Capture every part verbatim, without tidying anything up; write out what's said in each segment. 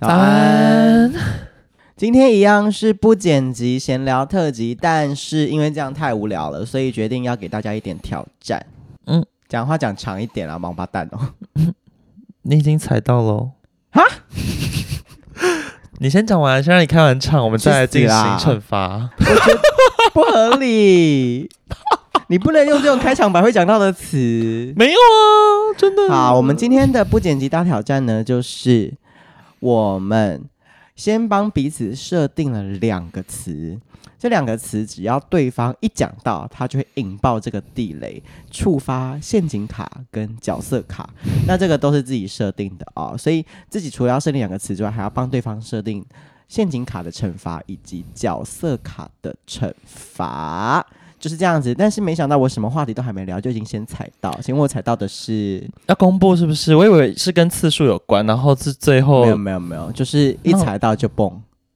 早安。今天一样是不剪辑闲聊特辑，但是因为这样太无聊了，所以决定要给大家一点挑战。嗯，讲话讲长一点啊，王八蛋哦。 你已经踩到了哈？ 你先讲完，先让你开完场，我们再来进行惩罚。 我觉得不合理。你不能用这种开场白会讲到的词。 没有啊，真的。 好，我们今天的不剪辑大挑战呢，就是我们先帮彼此设定了两个词，这两个词只要对方一讲到，他就会引爆这个地雷，触发陷阱卡跟角色卡。那这个都是自己设定的哦，所以自己除了要设定两个词之外，还要帮对方设定陷阱卡的惩罚以及角色卡的惩罚。就是这样子，但是没想到我什么话题都还没聊，就已经先踩到。请问我踩到的是要公布是不是？我以为是跟次数有关，然后是最后没有没有没有，就是一踩到就蹦。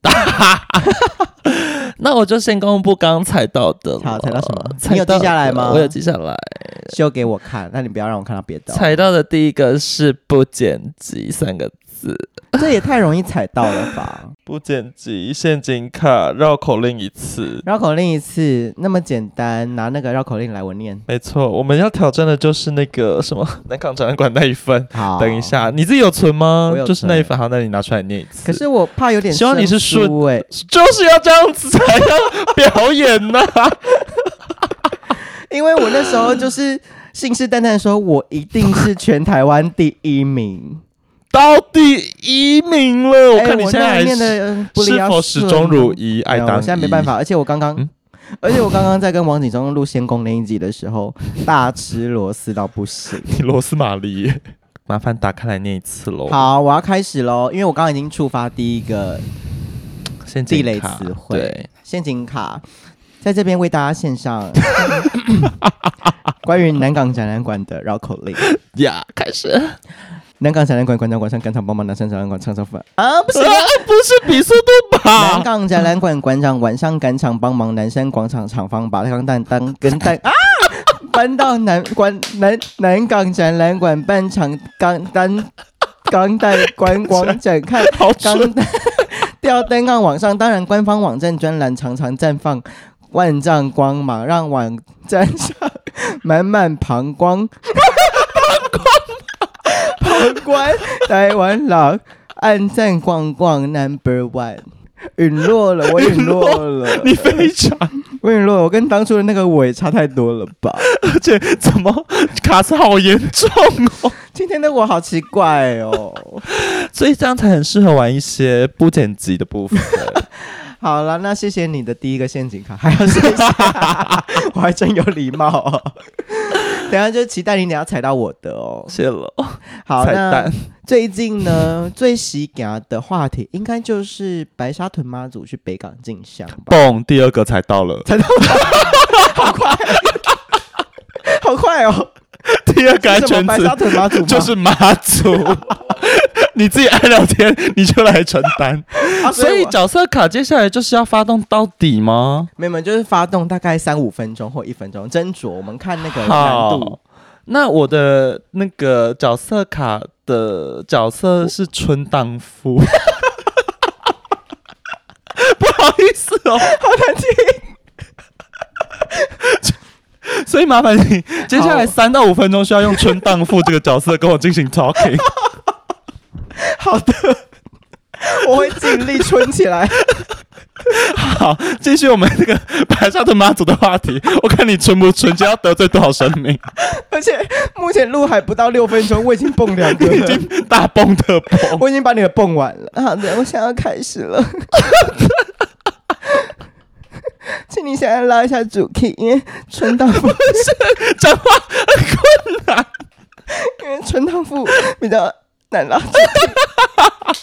那我就先公布刚刚踩到的。 好，踩到什么？你有记下来吗？ 我有记下来， 秀给我看。那你不要让我看到别的、哦。 踩到的第一个是不剪辑三个字， 这也太容易踩到了吧？ 不剪辑陷阱卡绕口令一次， 绕口令一次那么简单，拿那个绕口令来我念。 没错，我们要挑战的就是那个什么南港展览馆那一份。 好， 等一下，你自己有存吗？ 我有存， 就是那一份。好，那你拿出来念一次。 可是我怕有点生疏、欸， 希望你是顺，就是要这样子才要表演呢、啊。 因为我那时候就是信誓旦旦的说，我一定是全台湾第一名。 到第一名了，我看你现在还是、 欸、 是否始终如一，爱当一。 我现在没办法，而且我刚刚、嗯，而且我刚刚在跟王景忠录仙宫那一集的时候，大吃螺丝到不行。 你螺丝玛丽耶，麻烦打开来念一次喽。 好，我要开始喽，因为我刚刚已经触发第一个地雷词汇，对，陷阱卡，在这边为大家献上关于南港展览馆的绕口令呀， yeah, 开始。 南港展览馆馆长晚上赶场帮忙，南山展览馆唱唱饭啊，不是、啊、 不是比速度吧？ 南港展览馆馆长晚上赶场帮忙，南山广场厂房把钢弹当跟弹啊，搬到南馆南南港展览馆办场钢弹钢弹观光展看钢弹吊灯杠往上，当然官方网站专栏常常绽放万丈光芒，让网站上满满膀胱。旁观台湾人按赞逛逛 number one， 陨落了，我陨落了， 你非常， 我陨落了，我跟当初的那个我也差太多了吧？ 而且怎么卡词好严重哦？ 今天的我好奇怪哦， 所以这样才很适合玩一些不剪辑的部分。 好了，那谢谢你的第一个陷阱卡，还要谢谢，我还真有礼貌哦。等一下就期待你等一下踩到我的哦， 谢了。 好，那最近呢最喜感的话题应该就是白沙屯妈祖去北港进香吧。 蹦，第二个踩到了， 踩到了，好快，好快哦！ 第二个安全词白沙屯妈祖就是妈祖。你自己爱聊天，你就来承担、啊。所以角色卡接下来就是要发动到底吗？ 没有，就是发动大概三五分钟或一分钟斟酌，我们看那个难度。 那我的那个角色卡的角色是春荡妇，不好意思哦， 好难听。 所以麻烦你接下来三到五分钟需要用春荡妇这个角色跟我进行 talking。 好的，我会尽力春起来。 好，继续我们这个白沙屯妈祖的话题。我看你春不春，就要得罪多少生命。 而且目前录还不到六分钟，我已经蹦两个了， 已经大蹦特蹦， 我已经把你的蹦完了。好的，我想要开始了。请你现在拉一下主 key， 因为春荡妇讲话很困难， 因为春荡妇比较难拉主 key。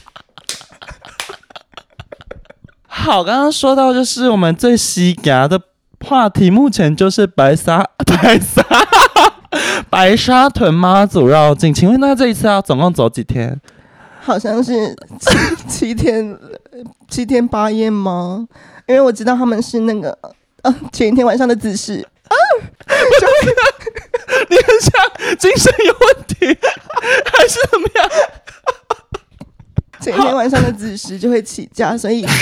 好，刚刚说到就是我们最喜感的话题，目前就是白沙白沙白沙屯妈祖绕境。请问他这一次要总共走几天？ 好像是七七天七天八夜吗？因为我知道他们是那个呃前一天晚上的姿势啊， 你很像精神有问题，还是怎么样？ 前一天晚上的子时就会起价，所以他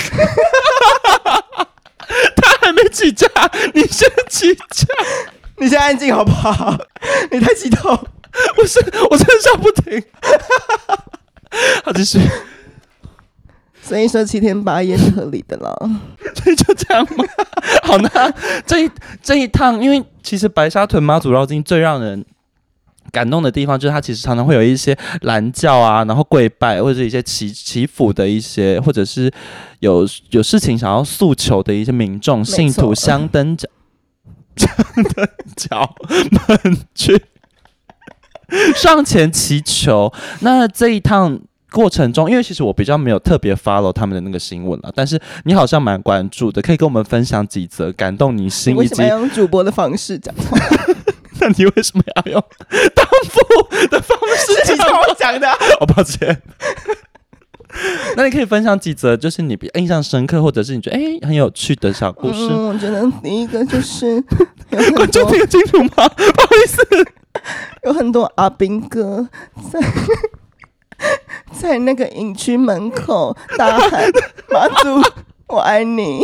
还没起价，你先起价。 你先安静好不好？你太激动， 不是，我真的笑不停。好，继续。 所以说七天八夜是合理的啦。 所以就这样吗？好，那这一这一趟，因为其实白沙屯妈祖绕境最让人感动的地方，就是它其实常常会有一些拦轿啊，然后跪拜，或者是一些祈祈福的一些，或者是有有事情想要诉求的一些民众信徒香灯脚香灯脚们去上前祈求。那这一趟过程中，因为其实我比较没有特别 follow 他们的那个新闻了，但是你好像蛮关注的，可以跟我们分享几则感动你心以及。 为什么要用主播的方式讲话？ 那你为什么要用当父的方式讲话？我讲的、啊， 哦，抱歉。那你可以分享几则，就是你比印象深刻，或者是你觉得哎、欸、很有趣的小故事。 嗯，我觉得第一个就是观众听得清楚吗？不好意思， 有很多阿兵哥在在那个营区门口大喊“妈祖，我爱你”，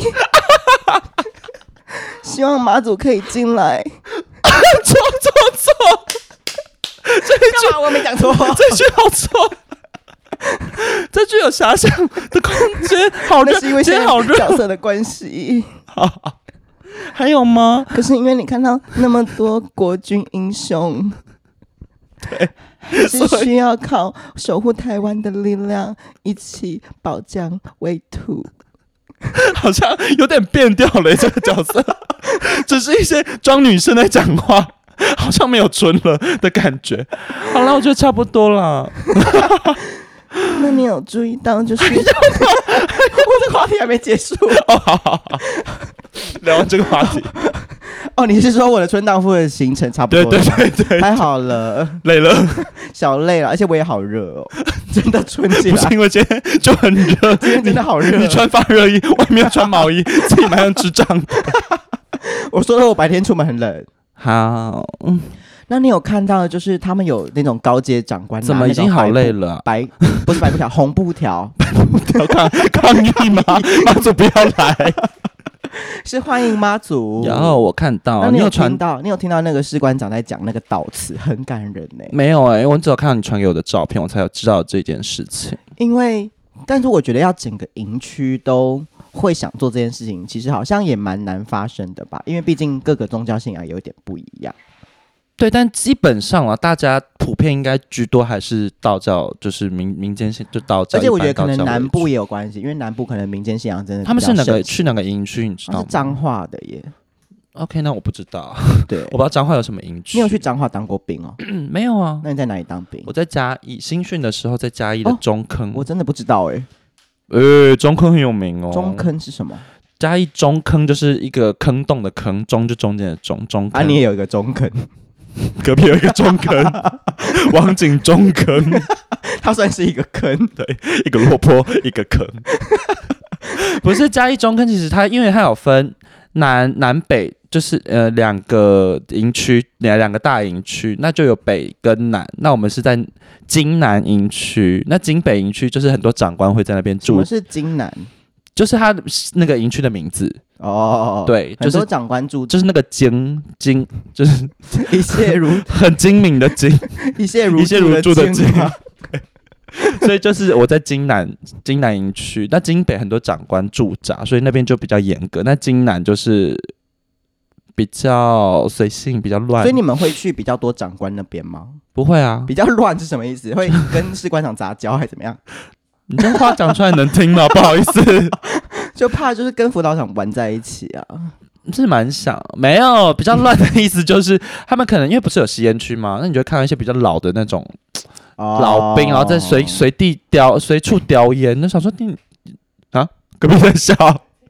希望妈祖可以进来。 错错错！这一句我没讲错， 这句好错。这句有遐想的空间，好热， 那是因为现在好热角色的关系。 好，还有吗？ 可是因为你看到那么多国军英雄， 对， 是需要靠守护台湾的力量一起保疆卫土。 好像有点变调了，这个角色只是一些装女生在讲话，好像没有纯了的感觉。好了，我觉得差不多了。 那你有注意到，就是我这个话题还没结束哦，好好好，聊完这个话题。 哦，你是说我的春当夫的行程差不多？ 对对对对， 太好了， 累了， 小累了，而且我也好热哦，真的春起来。 不是因为今天就很热， 今天真的好热， 你穿发热衣，外面穿毛衣，自己蛮像智障的。 我说了，我白天出门很冷。 好，嗯， 那你有看到，就是他们有那种高阶长官， 怎么已经好累了、啊？ 白不是白布条，红布条， 白布条抗抗议吗？妈祖不要来。 是欢迎妈祖。 然后我看到， 那你有你有传听到，你有听到那个士官长在讲那个悼词，很感人呢、欸。 没有哎、欸，我只有看到你传给我的照片，我才有知道这件事情。 因为，但是我觉得要整个营区都会想做这件事情，其实好像也蛮难发生的吧？因为毕竟各个宗教信仰有一点不一样。 对，但基本上啊，大家普遍应该居多还是道教，就是民民间信就道教。 而且我觉得可能南部也有关系，因为南部可能民间信仰真的比较他们是哪个盛去哪个营区，你知道吗？ 是彰化的耶。 OK， 那我不知道。 对， 我不知道彰化有什么营区。 你有去彰化当过兵哦？ 嗯，没有啊。 那你在哪里当兵？ 我在嘉义新训的时候，在嘉义的中坑。 哦、我真的不知道哎。 呃、欸，中坑很有名哦。 中坑是什么？ 嘉义中坑就是一个坑洞的坑，中就中间的中中坑。 啊，你也有一个中坑。 隔壁有一个中坑，王景中坑， 它算是一个坑， 对，一个落坡，一个坑。不是嘉义中坑，其实它因为它有分南南北，就是呃两个营区，两两个大营区，那就有北跟南。那我们是在金南营区，那金北营区就是很多长官会在那边住。 什么是金南？ 就是他那个营区的名字哦， 对，就是很多长官住， 就是那个精精，就是一泻如很精明的精， 一泻如一泻如注的精。 对， 所以就是我在金南金南营区，那金北很多长官驻扎，所以那边就比较严格。那金南就是比较随性，比较乱。 所以你们会去比较多长官那边吗？ 不会啊， 比较乱是什么意思？会跟士官长杂交还是怎么样？ 你这话讲出来能听吗？不好意思， 就怕就是跟辅导长玩在一起啊。 是蛮想没有比较乱的意思，就是他们可能因为不是有吸烟区吗？那你就会看到一些比较老的那种老兵，然后在随随地叼随处叼烟。那想说你啊，隔壁在笑，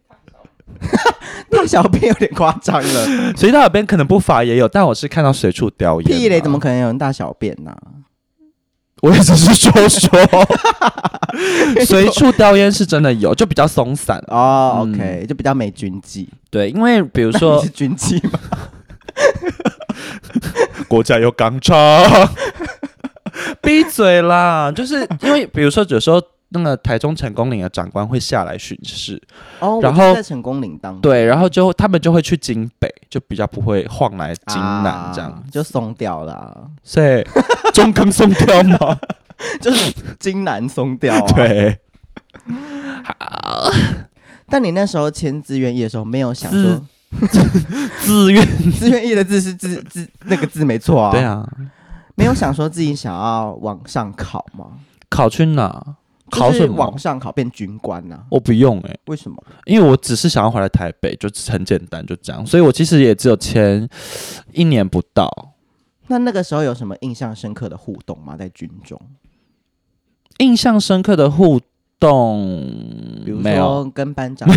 大小便有点夸张了。 随地大小便可能不乏也有，但我是看到随处叼烟。 屁嘞，怎么可能有人大小便呢、啊？ 我也只是说说，随处叼烟是真的有，就比较松散哦。嗯、OK， 就比较没军纪。 对，因为比如说你是军纪吗？ 国家有钢叉，闭嘴啦！就是因为比如说有时候那个台中成功岭的长官会下来巡视， 哦， 然后在成功岭当中对，然后就他们就会去京北，就比较不会晃来京南这样， 啊、就松掉了、啊。 所以中坑松掉吗？ 就是京南松掉啊。 对。 好，但你那时候签自愿役的时候，没有想说自愿自愿役的字是字字那个字没错啊。 对啊， 没有想说自己想要往上考吗？ 考去哪？考什么？ 往上考变军官啊？ 我不用哎、欸， 为什么？ 因为我只是想要回来台北，就很简单，就这样。所以我其实也只有签一年不到。 那那个时候有什么印象深刻的互动吗？在军中， 印象深刻的互动， 比如说跟班长，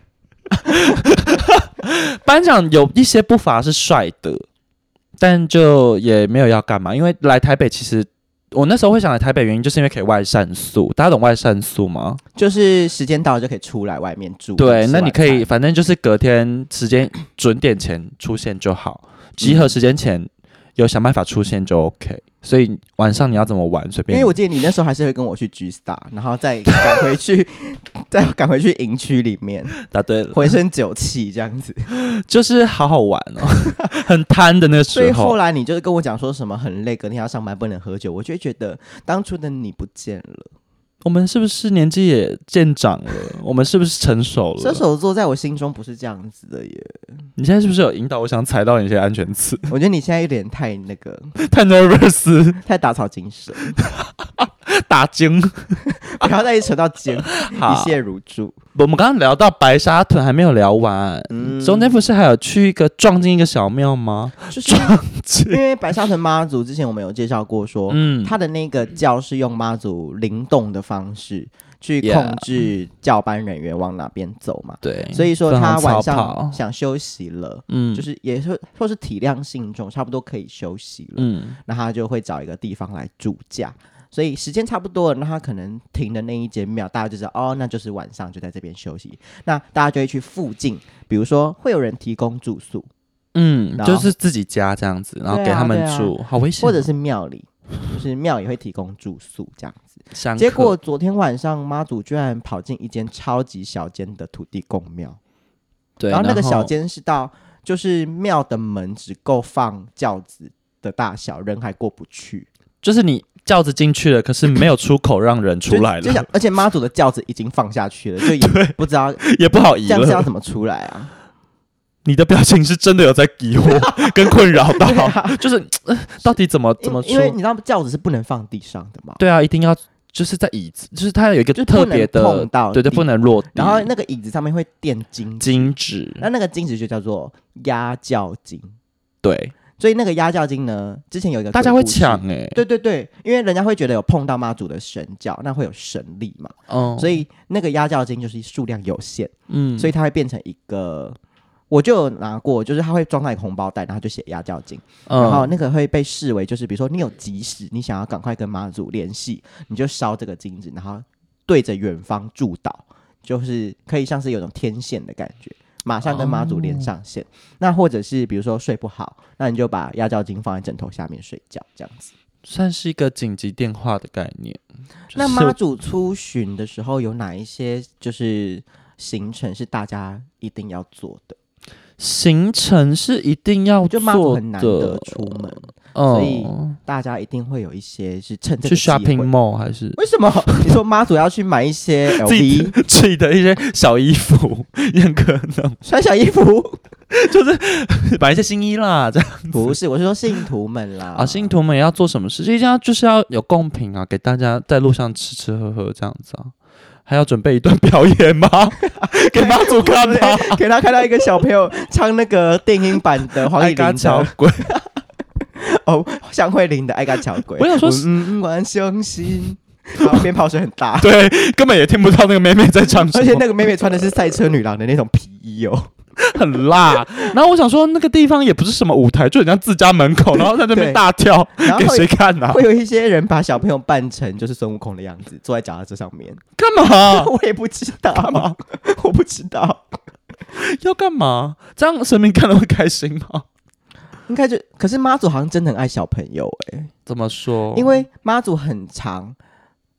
班长有一些不乏是帅的，但就也没有要干嘛。因为来台北，其实我那时候会想来台北，原因就是因为可以外散宿。大家懂外散宿吗？ 就是时间到了就可以出来外面住。 对，那你可以，反正就是隔天时间准点前出现就好，集合时间前有想办法出现就 OK。所以晚上你要怎么玩随便。 因为我记得你那时候还是会跟我去 G Star， 然后再赶回去，再赶回去营区里面， 答对了， 回身酒气这样子， 就是好好玩哦，很贪的那个时候。 所以后来你就是跟我讲说什么很累，隔天要上班不能喝酒，我就会觉得当初的你不见了。 我们是不是年纪也渐长了？我们是不是成熟了？ 射手座在我心中不是这样子的耶。 你现在是不是有引导我想踩到你一些安全词？ 我觉得你现在有点太那个， 太 nervous， 太打草惊蛇， 打精， 不要再一扯到精，一泻如注。 我们刚刚聊到白沙屯还没有聊完，嗯，中间不是还有去一个撞进一个小庙吗？ 就是因为白沙屯妈祖之前我们有介绍过说，嗯，他的那个教是用妈祖灵动的方式去控制教班人员往哪边走嘛， 对， 所以说他晚上想休息了，嗯，就是也是说是体谅信众，差不多可以休息了，嗯，那他就会找一个地方来驻驾。所以时间差不多了，那他可能停的那一间庙，大家就知道哦，那就是晚上就在这边休息。那大家就会去附近，比如说会有人提供住宿， 嗯，就是自己家这样子，然后给他们住，啊啊、好危险、哦。 或者是庙里，就是庙也会提供住宿这样子。结果昨天晚上妈祖居然跑进一间超级小间的土地公庙，对，然后那个小间是到就是庙的门只够放轿子的大小，人还过不去， 就是你。轿子进去了，可是没有出口让人出来了。 就就而且妈祖的轿子已经放下去了，就也不知道也不好移了。 这样是要怎么出来啊？ 你的表情是真的有在疑惑跟困扰到，啊、就是、呃、到底怎么怎么出？ 因为你知道轿子是不能放地上的嘛。 对啊，一定要就是在椅子，就是它有一个特别的， 碰到对对，不能落地。 然后那个椅子上面会垫金金纸， 那那个金纸就叫做压轿金。 对。 所以那个压轿金呢，之前有一个大家会抢哎、欸， 对对对，因为人家会觉得有碰到妈祖的神教，那会有神力嘛，哦，所以那个压轿金就是数量有限，嗯，所以它会变成一个，我就有拿过，就是它会装在一个红包袋，然后就写压轿金，嗯、然后那个会被视为就是比如说你有急事，你想要赶快跟妈祖联系，你就烧这个金子，然后对着远方祝祷，就是可以像是有种天线的感觉。马上跟妈祖连上线、哦、那或者是比如说睡不好，那你就把压轿金放在枕头下面睡觉，这样子算是一个紧急电话的概念、就是、 那妈祖出巡的时候有哪一些就是行程是大家一定要做的？ 行程是一定要做的， 就妈祖很难得出门、哦、所以大家一定会有一些是趁这个去 shopping mall 还是为什么？你说妈祖要去买一些 L V 自己的一些小衣服，也可能穿小衣服就是买一些新衣啦，这样子不是，我是说信徒们啦。 啊，信徒们也要做什么事？一定要就是要有贡品啊，给大家在路上吃吃喝喝这样子啊。还要准备一段表演吗？给妈祖看吗？ 给他看到一个小朋友唱那个电音版的黄义玲桥鬼哦，向慧玲的《爱嘎桥鬼》。 我想说， 嗯，我相信，然后鞭炮声很大， 对，根本也听不到那个妹妹在唱什么， 而且那个妹妹穿的是赛车女郎的那种皮衣哦。 很辣，然后我想说那个地方也不是什么舞台，就很像自家门口，然后在那边大跳，给谁看啊？ 会有一些人把小朋友扮成就是孙悟空的样子，坐在脚踏车上面， 干嘛？ 我也不知道，干嘛？我不知道要干嘛？这样神明看了会开心吗？ 应该就，可是妈祖好像真的很爱小朋友哎、欸， 怎么说？ 因为妈祖很常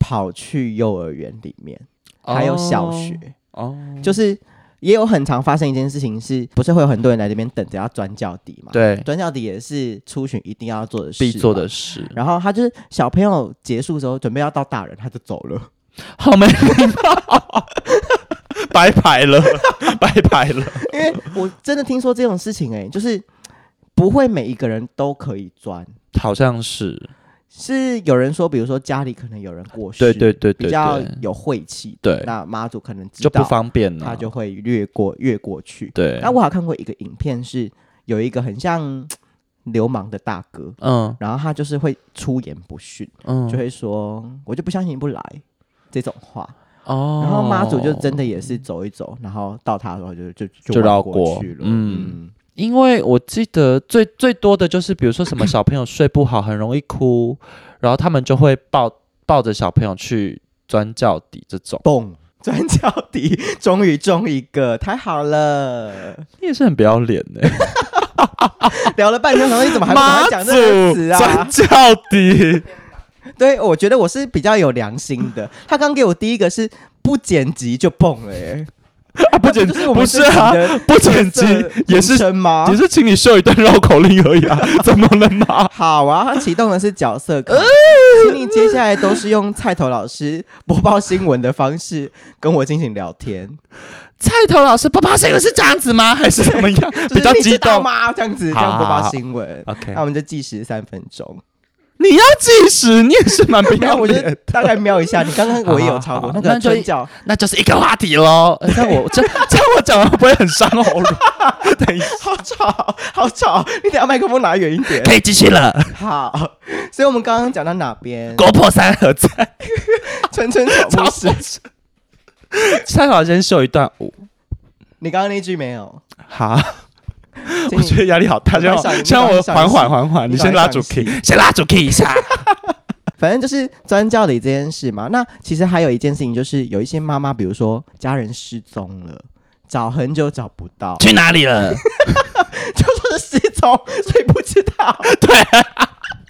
跑去幼儿园里面，还有小学哦， 就是也有很常发生一件事情是，不是会有很多人来这边等着要钻教底嘛？ 对， 钻教底也是出巡一定要做的事， 必做的事。 然后他就是小朋友结束之后，准备要到大人，他就走了， 好没礼貌，白排了，白排了。 因为我真的听说这种事情、欸，哎，就是不会每一个人都可以钻， 好像是。 是有人说，比如说家里可能有人过世， 对对对 对， 比较有晦气， 对， 那妈祖可能知就道不方便了， 他就会越过越过去。 对， 那我还看过一个影片，是有一个很像流氓的大哥，嗯，然后他就是会出言不逊，嗯，就会说我就不相信你不来这种话。哦，然后妈祖就真的也是走一走，然后到他的时候就就就绕过去了，嗯。嗯， 因为我记得最最多的就是，比如说什么小朋友睡不好，很容易哭，然后他们就会抱抱着小朋友去钻教底这种。 蹦钻教底，终于中一个，太好了！ 你也是很不要脸呢、 欸。聊了半天，想说你怎么还不还讲这个词啊？ 钻教底。 对，我觉得我是比较有良心的。他刚给我第一个是不剪辑就蹦了耶、欸。 啊、不剪就是不是啊，不剪辑也是吗？ 也是请你秀一段绕口令而已啊，怎么了嘛？ 好啊，他启动的是角色卡，请你接下来都是用菜头老师播报新闻的方式跟我进行聊天。 菜头老师播报新闻是这样子吗？还是怎么样？比较激动吗？这样子这样播报新闻 ，OK， 那我们就计时三分钟。 你要计时，你也是蛮不要脸的。 我就大概瞄一下，你刚刚我也有超过那个春教， 那就是一个话题喽。这样我这这样我讲完会不会很伤喉咙？等一下， 好吵，好吵！你等一下麦克风拿远一点。 可以继续了。 好，所以我们刚刚讲到哪边？ 国破山河在， 春春小故事。 蔡老先秀一段舞。 你刚刚那句没有？ 好。我觉得压力好大，这样这样我缓缓缓缓，你先拉主 key， 先拉主 key 一下。 反正就是钻教底这件事嘛。那其实还有一件事情，就是有一些妈妈，比如说家人失踪了，找很久找不到， 去哪里了？ 就说是失踪，所以不知道。 对、啊，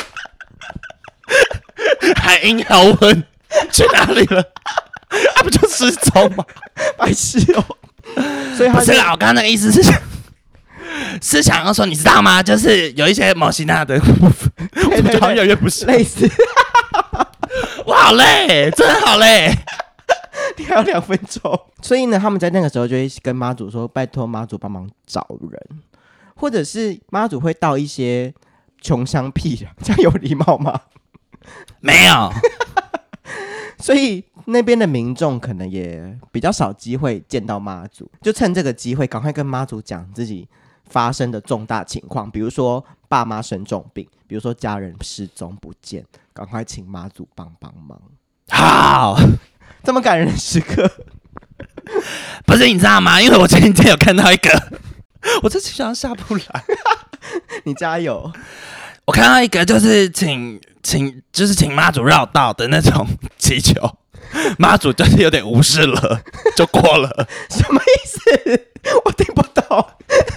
海英要问去哪里了？啊，不就失踪吗？ 白痴哦。所以他不是啦，我刚刚那个意思是。是想要说，你知道吗？就是有一些某西娜的部分，我觉得好像越来越不是类似。 我好累，真的好累。 你还有两分钟，所以呢，他们在那个时候就会跟妈祖说：“拜托妈祖帮忙找人，或者是妈祖会到一些穷乡僻壤，这样有礼貌吗？ 没有。 所以那边的民众可能也比较少机会见到妈祖，就趁这个机会赶快跟妈祖讲自己发生的重大情况，比如说爸妈生重病，比如说家人失踪不见，赶快请妈祖帮帮忙。 好， 这么感人的时刻， 不是你知道吗？因为我前几天有看到一个，我这情绪下不来。 你加油！ 我看到一个就是请请就是请妈祖绕道的那种祈求，妈祖就是有点无视了，就过了。 什么意思？我听不懂。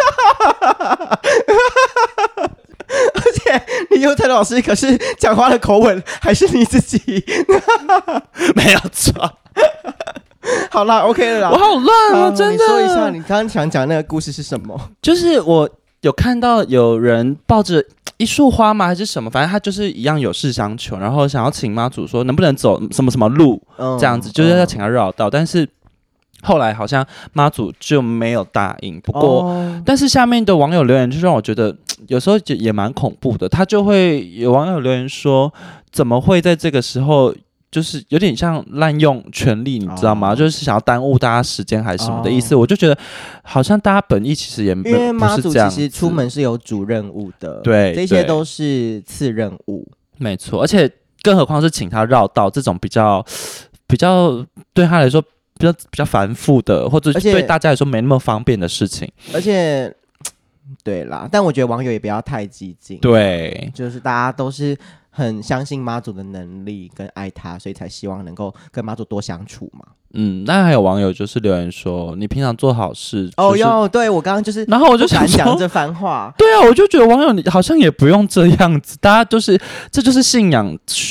而且你又蔡老师，可是讲话的口吻还是你自己， 没有错。 好啦 ，OK 了啦。 我好乱啊，真的。 你说一下，你刚刚想讲那个故事是什么？ 就是我有看到有人抱着一束花吗？还是什么？反正他就是一样有事相求，然后想要请妈祖说能不能走什么什么路，嗯、这样子，就是要请他绕道，嗯、但是。后来好像妈祖就没有答应，不过、哦、但是下面的网友留言就让我觉得有时候也蛮恐怖的。他就会有网友留言说，怎么会在这个时候，就是有点像滥用权力，你知道吗？哦、就是想要耽误大家时间还是什么的意思。哦、我就觉得好像大家本意其实也没， 因为妈祖其实出门是有主任务的， 对， 这些都是次任务， 没错。而且更何况是请他绕道这种比较比较对他来说。比较比较繁复的，或者对大家来说没那么方便的事情， 而且，对啦，但我觉得网友也不要太激进， 对， 就是大家都是很相信妈祖的能力跟爱他，所以才希望能够跟妈祖多相处嘛。 嗯，那还有网友就是留言说，你平常做好事、就是、 哦哟，对我刚刚就是， 然后我就想讲这番话， 对啊，我就觉得网友你好像也不用这样子，大家就是这就是信仰。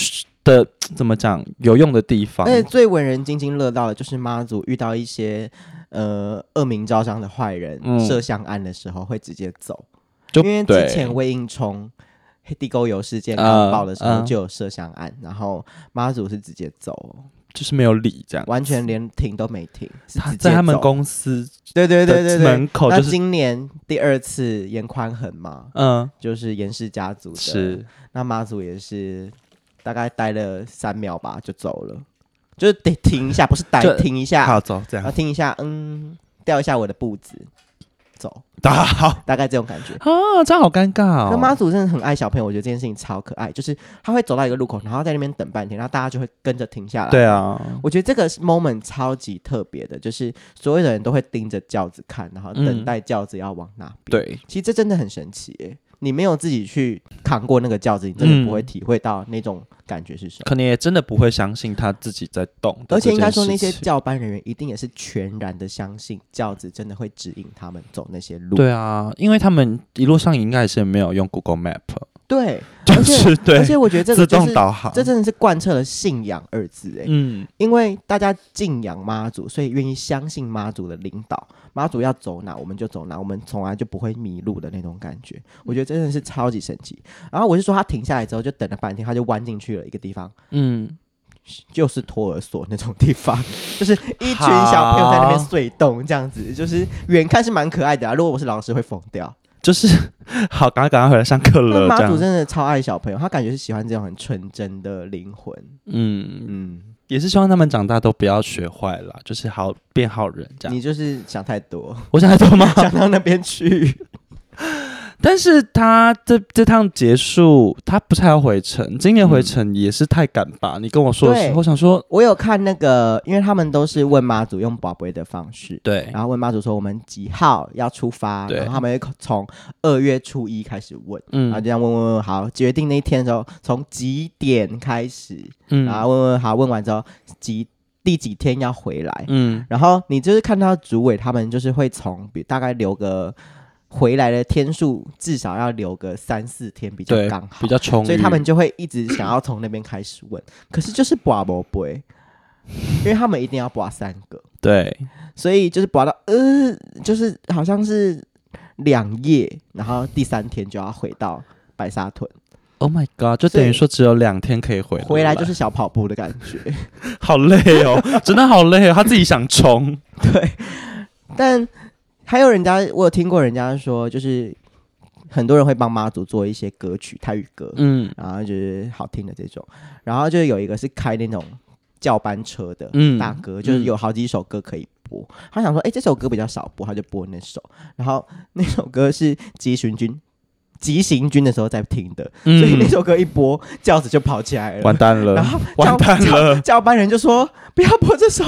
的怎么讲有用的地方。 而且最文人津津乐道的就是妈祖遇到一些呃恶名昭彰的坏人、嗯、摄像案的时候会直接走，就因为之前魏应充地沟油事件刚爆的时候就有摄像案，呃呃、然后妈祖是直接走， 就是没有理这样， 完全连停都没停，是直接走在他们公司对对对对对门口、就是。 那今年第二次严宽恒嘛，嗯，就是严氏家族的， 是那妈祖也是大概待了三秒吧就走了，就是得停一下，不是待停一下， 好走这样， 然后停一下，嗯，掉一下我的步子。走， 好， 大概这种感觉啊，这样好尴尬哦。 那妈祖真的很爱小朋友，我觉得这件事情超可爱，就是他会走到一个路口，然后在那边等半天，然后大家就会跟着停下来。 对啊， 我觉得这个 moment 超级特别的，就是所有的人都会盯着轿子看，然后等待轿子要往哪边。 对， 其实这真的很神奇耶。你没有自己去扛过那个轿子，你真的不会体会到那种感觉是什么、嗯、 可能也真的不会相信他自己在动的， 而且应该说那些教班人员一定也是全然的相信轿子真的会指引他们走那些路。 对啊，因为他们一路上应该也是没有用 Google Map。 对， 就是对， 而且我觉得这个、就是、 自动导航， 这真的是贯彻了信仰二字哎。嗯，因为大家敬仰妈祖，所以愿意相信妈祖的领导，妈祖要走哪我们就走哪，我们从来就不会迷路的那种感觉。我觉得真的是超级神奇。然后我是说，他停下来之后就等了半天，他就弯进去了一个地方，嗯，就是托儿所那种地方，就是一群小朋友在那边睡动这样子，就是远看是蛮可爱的啊。如果我是老师会疯掉。 就是好，赶快赶快回来上课了。 妈祖真的超爱小朋友，他感觉是喜欢这种很纯真的灵魂。嗯嗯，也是希望他们长大都不要学坏了，就是好变好人这样。 你就是想太多， 我想太多吗？ 想到那边去。 但是他这这趟结束，他不是还要回程？今年回程也是太赶吧？嗯、你跟我说的时候，我想说， 我有看那个，因为他们都是问妈祖用宝贝的方式， 对， 然后问妈祖说我们几号要出发，然后他们会从二月初一开始问，嗯，然后这样问问问，好，决定那一天的时候，从几点开始，嗯，然后问问好，问完之后几。第几天要回来，嗯，然后你就是看到主委他们就是会从大概留个回来的天数至少要留个三四天比较刚好， 比较充裕， 所以他们就会一直想要从那边开始问，可是就是拔不杯，因为他们一定要拔三个， 对， 所以就是拔到呃，就是好像是两夜，然后第三天就要回到白沙屯。 Oh my god！ 就等于说只有两天可以回来， 回来就是小跑步的感觉， 好累哦，真的好累哦。他自己想冲， 对。但还有人家，我有听过人家说，就是很多人会帮妈祖做一些歌曲，台语歌，嗯，然后就是好听的这种。然后就有一个是开那种教班车的大哥，嗯、就是有好几首歌可以播。他想说，哎、欸，这首歌比较少播，他就播那首。然后那首歌是急行军。急行军的时候在听的、嗯，所以那首歌一播，轿子就跑起来了， 完蛋了， 然后完蛋了， 教班人就说不要播这首，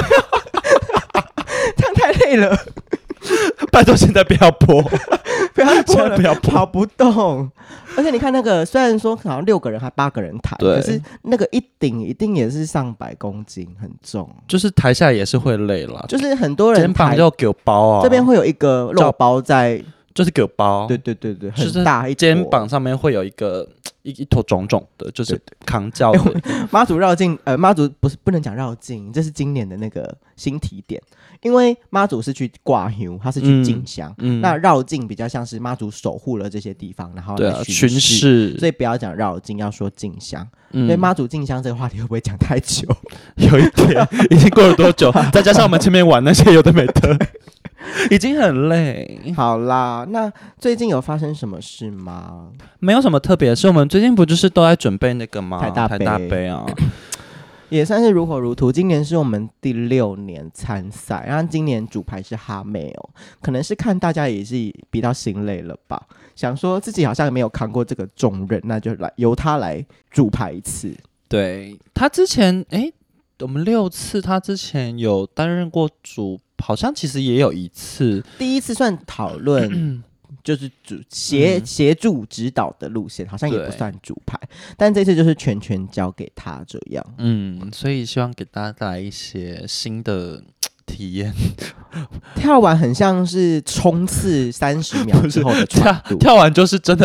这样太累了， 拜托现在不要播， 不要播了， 不要播， 跑不动。而且你看那个，虽然说好像六个人还八个人抬，可是那个一顶一定也是上百公斤，很重， 就是抬下来也是会累了， 就是很多人肩膀就给我包啊， 这边会有一个肉包在。 就是给包， 对对对对，很大一坨， 肩膀上面会有一个一一坨肿肿的，就是扛轿的。 妈祖绕境，呃，妈祖不是不能讲绕境，这是今年的那个新提点，因为妈祖是去挂香，他是去进香，嗯嗯、那绕境比较像是妈祖守护了这些地方，然后来巡视，啊、巡视所以不要讲绕境，要说进香。嗯、所以妈祖进香这个话题会不会讲太久？ 有一点，已经过了多久？再加上我们前面玩那些有的没的。已经很累。 好啦，那最近有发生什么事吗？ 没有什么特别的事，我们最近不就是都在准备那个吗？ 台大杯， 台大杯啊， 也算是如火如荼。今年是我们第六年参赛，然后今年主牌是哈妹哦，可能是看大家也是比较心累了吧，想说自己好像没有扛过这个重任，那就来由他来主牌一次。 对，他之前哎，我们六次，他之前有担任过主。好像其实也有一次， 第一次算讨论，就是主协协助指导的路线，好像也不算主牌，但这次就是全权交给他这样。 嗯，所以希望给大家带来一些新的体验。 跳完很像是冲刺三十秒之后的传度， 跳完就是真的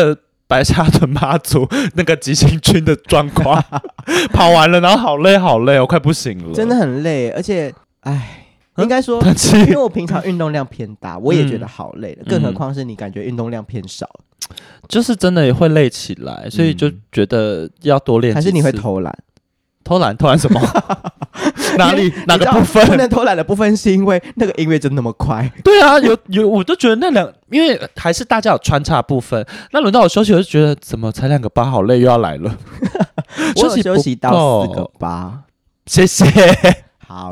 白沙屯妈祖那个急行军的状况，跑完了，然后好累好累，我快不行了， 真的很累，而且，哎。应该说，因为我平常运动量偏大，我也觉得好累了，嗯、更何况是你感觉运动量偏少， 就是真的也会累起来，所以就觉得要多练几次。 还是你会偷懒？ 偷懒？偷懒什么？哪里哪个部分？ 不能偷懒的部分是因为那个音乐真的那么快。 对啊，有有，我都觉得那两，因为还是大家有穿插部分，那轮到我休息，我就觉得怎么才两个八，好累，又要来了。 我有休息到四个八， 谢谢。 好。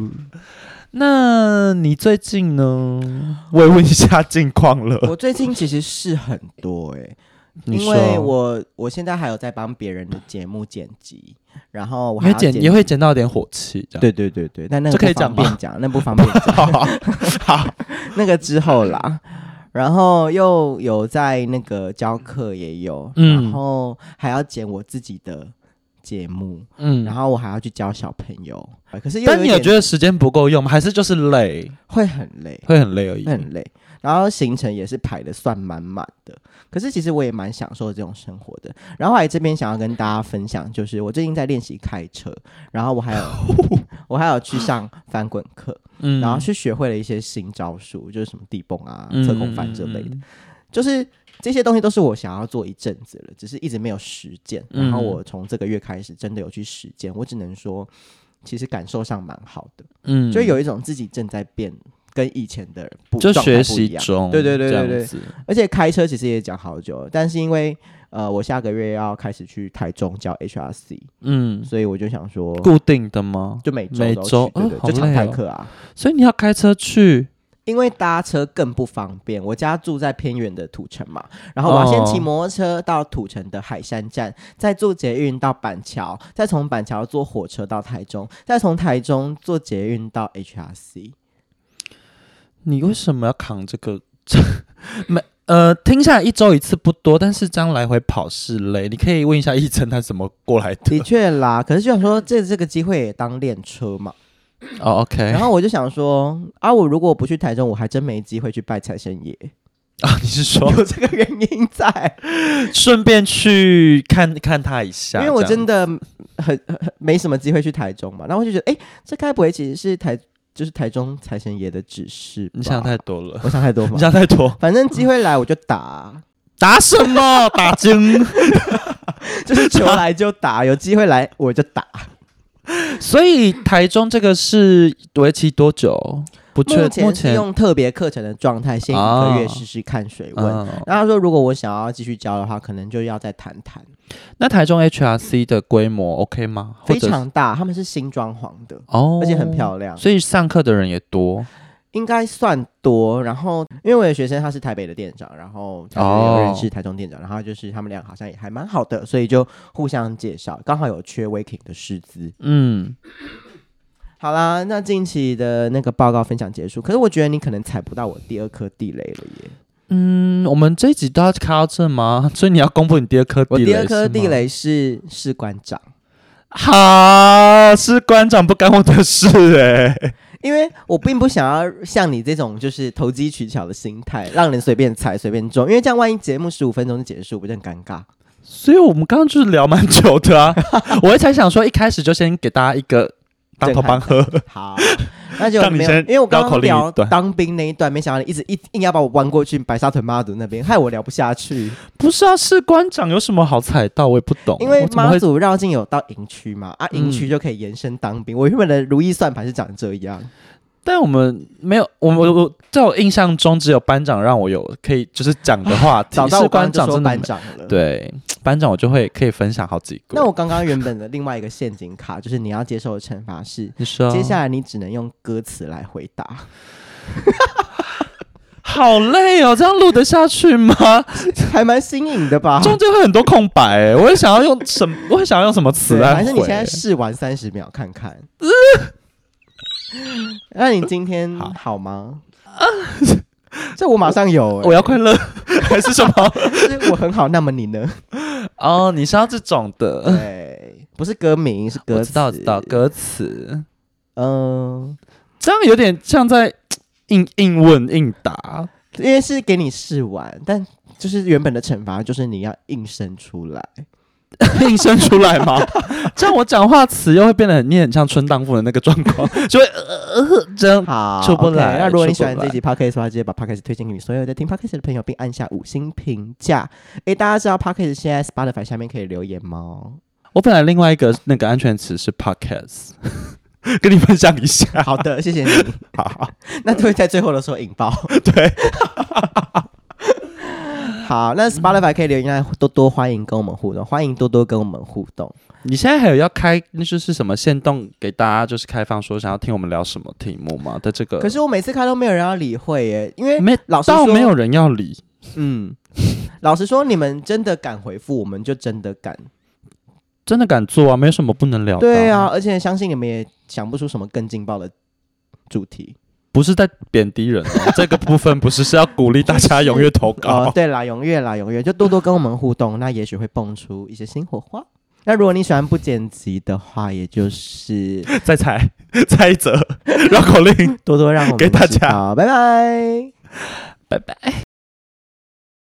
那你最近呢？我也问一下近况了。 我最近其实事很多哎、欸，因为我我现在还有在帮别人的节目剪辑，然后我还要剪也会剪到有点火气，这样。 对对对对，但那个可以讲便讲，那不方便讲。 好，好那个之后啦。然后又有在那个教课也有，嗯、然后还要剪我自己的节目，嗯，然后我还要去教小朋友，可是又有但你有觉得时间不够用吗？还是就是累？ 会很累， 会很累而已， 会很累。然后行程也是排的算满满的，可是其实我也蛮享受这种生活的。然后我来这边想要跟大家分享，就是我最近在练习开车，然后我还有我还有去上翻滚课，嗯，然后去学会了一些新招数，就是什么地蹦啊、侧空翻这类的，嗯、就是这些东西都是我想要做一阵子了，只是一直没有实践。然后我从这个月开始真的有去实践，我只能说，其实感受上蛮好的，嗯，就有一种自己正在变。跟以前的不就学习中， 对对对对对，而且开车其实也讲好久，但是因为呃我下个月要开始去台中教 H R C， 嗯，所以我就想说， 固定的吗？ 就每周每周对对，哦、就常态课啊。 所以你要开车去， 因为搭车更不方便。我家住在偏远的土城嘛，然后我要先骑摩托车到土城的海山站，哦、再坐捷运到板桥，再从板桥坐火车到台中，再从台中坐捷运到 H R C。 你为什么要扛这个？没呃，听下来一周一次不多，但是这样来回跑是累。你可以问一下奕琛他怎么过来的。 的确啦，可是就想说这这个机会也当练车嘛。 哦 ，OK。 然后我就想说，啊，我如果不去台中，我还真没机会去拜财神爷啊。你是说有这个原因在？ 顺便去看看他一下， 因为我真的很很没什么机会去台中嘛。然后我就觉得，哎，这该不会其实是台。就是台中财神爷的指示， 你想太多了， 我想太多吗？ 你想太多， 反正机会来我就打， 打什么？打精， 就是球来就打，有机会来我就打。 所以台中这个是为期多久？不确， 目前是用特别课程的状态，先一个月试试看水温。哦、然后他说，如果我想要继续教的话，可能就要再谈谈。 那台中 H R C 的规模 OK 吗？ 非常大，他们是新装潢的哦，而且很漂亮， 所以上课的人也多， 应该算多。然后因为我的学生他是台北的店长，然后他有认识台中店长，然后就是他们俩好像也还蛮好的，所以就互相介绍，刚好有缺 Waking 的师资，嗯。好啦，那近期的那个报告分享结束，可是我觉得你可能踩不到我第二颗地雷了耶。 嗯，我们这一集都要开到这吗？所以你要公布你第二颗地雷？ 我第二颗地雷是士官长。 好，士官长不干我的事哎、欸， 因为我并不想要像你这种就是投机取巧的心态，让人随便踩随便中，因为这样万一节目十五分钟就结束，不是很尴尬？ 所以我们刚刚就是聊蛮久的啊，我才想说一开始就先给大家一个。当头棒喝， 好，那就没有，因为我刚刚聊当兵那一段，没想到你一直硬要把我弯过去白沙屯妈祖那边，害我聊不下去。 不是啊，士官长有什么好踩到？我也不懂。 因为妈祖绕境有到营区嘛，啊，营区就可以延伸当兵。嗯、我原本的如意算盘是长这样。 但我们没有，我我我在我印象中只有班长让我有可以就是讲的话题。 找到我班长真的班长了， 对班长我就会可以分享好几个。 那我刚刚原本的另外一个陷阱卡就是你要接受的惩罚是， 你说接下来你只能用歌词来回答。 好累哦，这样录得下去吗？ 还蛮新颖的吧？ 中间会很多空白哎，我会想要用什么？我会想要用什么词来回？ 还是你现在试玩三十秒看看？那你今天 好, 好吗？这我马上有、欸， 我要快乐还是什么？ 我很好，那么你呢？ 哦，你是要这种的， 对，不是歌名，是歌词。 我知道，知道歌词。嗯、呃，这样有点像在硬硬问硬答。 因为是给你试玩，但就是原本的惩罚就是你要硬生出来。 硬生出来吗？这样我讲话词又会变得很念，很像春荡妇的那个状况，就会呃呃这样好出不来。 okay, 那如果你喜欢这集 podcast 的话，记得把 podcast 推荐给你所有在听 podcast 的朋友，并按下五星评价。哎，大家知道 podcast 现在 Spotify 下面可以留言吗？ 我本来另外一个那个安全词是 podcast， 跟你分享一下。 好的，谢谢你。 好， 那就会在最后的时候引爆。 对。 好，那 Spotify 可以留言，多多欢迎跟我们互动，欢迎多多跟我们互动。 你现在还有要开，那就是什么限动给大家，就是开放说想要听我们聊什么题目吗？的这个， 可是我每次开都没有人要理会耶，因为没老实说倒没有人要理。 嗯，老实说，你们真的敢回复，我们就真的敢， 真的敢做啊，没有什么不能聊的。 对啊，而且相信你们也想不出什么更劲爆的主题。 不是在贬低人、哦，这个部分不是是要鼓励大家踊跃投稿。 哦，对啦，踊跃啦，踊跃，就多多跟我们互动，那也许会蹦出一些新火花。那如果你喜欢不剪辑的话，也就是再猜猜一则绕口令， 多多让我们给大家， 拜拜， 拜拜。